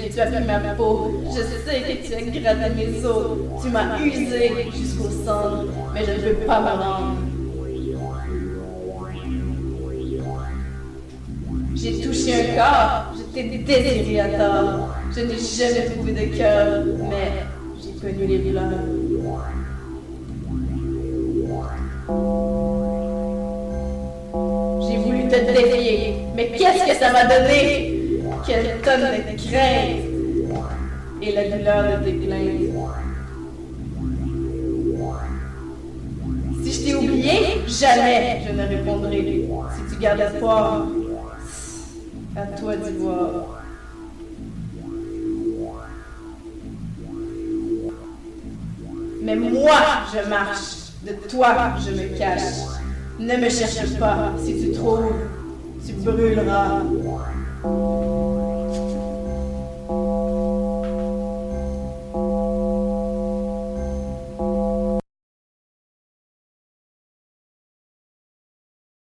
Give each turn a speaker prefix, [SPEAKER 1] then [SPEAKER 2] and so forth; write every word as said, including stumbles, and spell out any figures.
[SPEAKER 1] que tu as pris ma peau. Je sais que tu as gratté mes os. Tu m'as usé jusqu'au sang, mais je ne veux pas me rendre. J'ai touché un corps, je t'ai désiré à tort. Je n'ai jamais trouvé de cœur, mais j'ai connu les douleurs. J'ai voulu te défier, mais qu'est-ce que ça m'a donné? Quelle tonne de crainte et la douleur de tes plaintes. Si je t'ai oublié, jamais je ne répondrai. Si tu gardes espoir, à toi d'y voir. Mais moi, je marche. De toi, je me cache. Ne me cherche pas. Si tu trouves, tu brûleras.